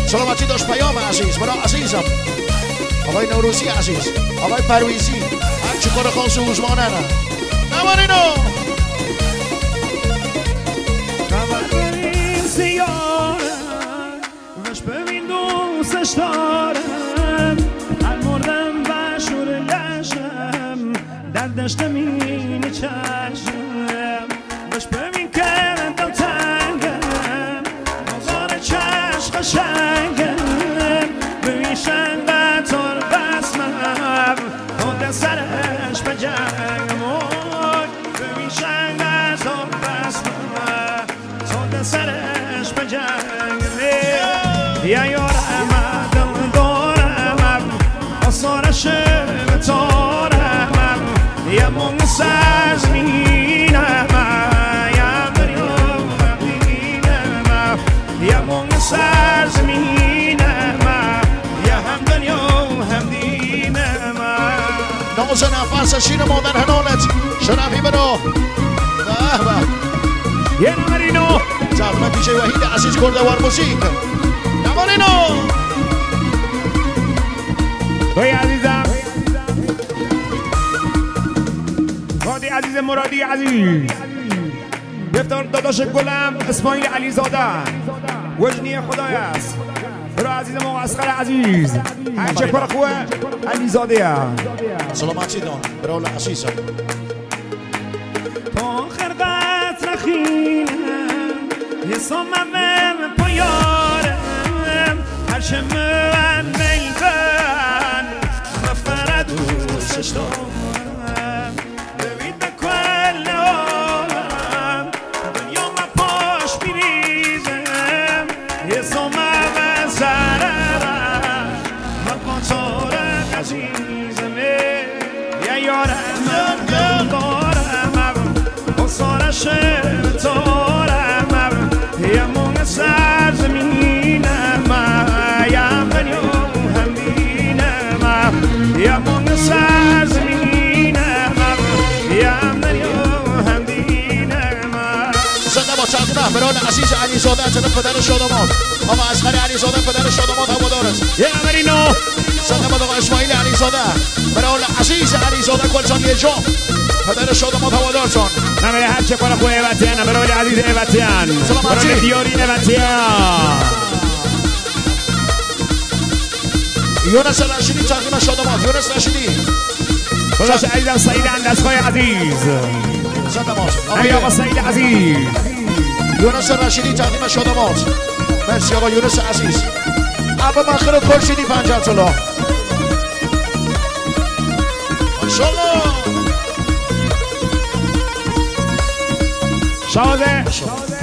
سلامتی داشت پیام عزیز برای عزیزم آقای نوروزی عزیز آقای پرویزی هرچی کار خاص اوزمانه نه نمارینو خبرین سیارم وش ببین دوستش دارم هر مردم بشور لشم در دشت مینی چشم وش ببین که دل تنگم بازار چشم قشنگم ببین شنگ تار بسمم خود سرش بجنگم ببین شنگ تار بسمم خود سرش بجنگم یا یارم دل دارم آثارش بتارم یا من سرزمینم یا دریام همدینم یا من سرزمینم یا هم دنیا همدینم ناز نفس شیر مادر هنالت شرفی برا یه نمارینو زحمت دیجی وحید عزیز کردوار موسیق نمارینو توی عزیزم هادی عزیز مرادی عزیز بفتار داداش گلم اسماعیل علی زاده وجنی خدای است برای عزیز ما اسخر عزیز هرچه پر خوه علی زاده سلامتی دان برای عزیزم تا خرقت رخینم یه سامم پایارم هرچه من میدن مفرد دوستش دارم ببین به کل عالم دنیا ما پاش میریزم یه سامم سرم من پانتارم عزیزم یا یارم دل دارم آثارش بتارم یا من سرزمینم یا دنیا همدینم یا من سرزمینم یا دنیا همدینم زنده با تقدیم برای عزیز علی زاده جناب پدر شادمات آقا اصغر علی زاده پدر شادمات هوادار است یه نمارینو زنده با آقا اسماعیل علی زاده برای عزیز علی زاده گلجان یه جا پدر شادمات هوادار جان نماره هرچه پر خوه وطن برای عزیز وطن برای دیارین وطن یونس رشیدی تقدیم شادمات یونس رشیدی داداش عزیزم سعید اندسخای عزیز زنده باش ای آقا سعید عزیز یونس رشیدی تقدیم شادمات مرسی آقا یونس عزیز ابا مخیر کرشیدی 50 طلا ماشاءالله شاده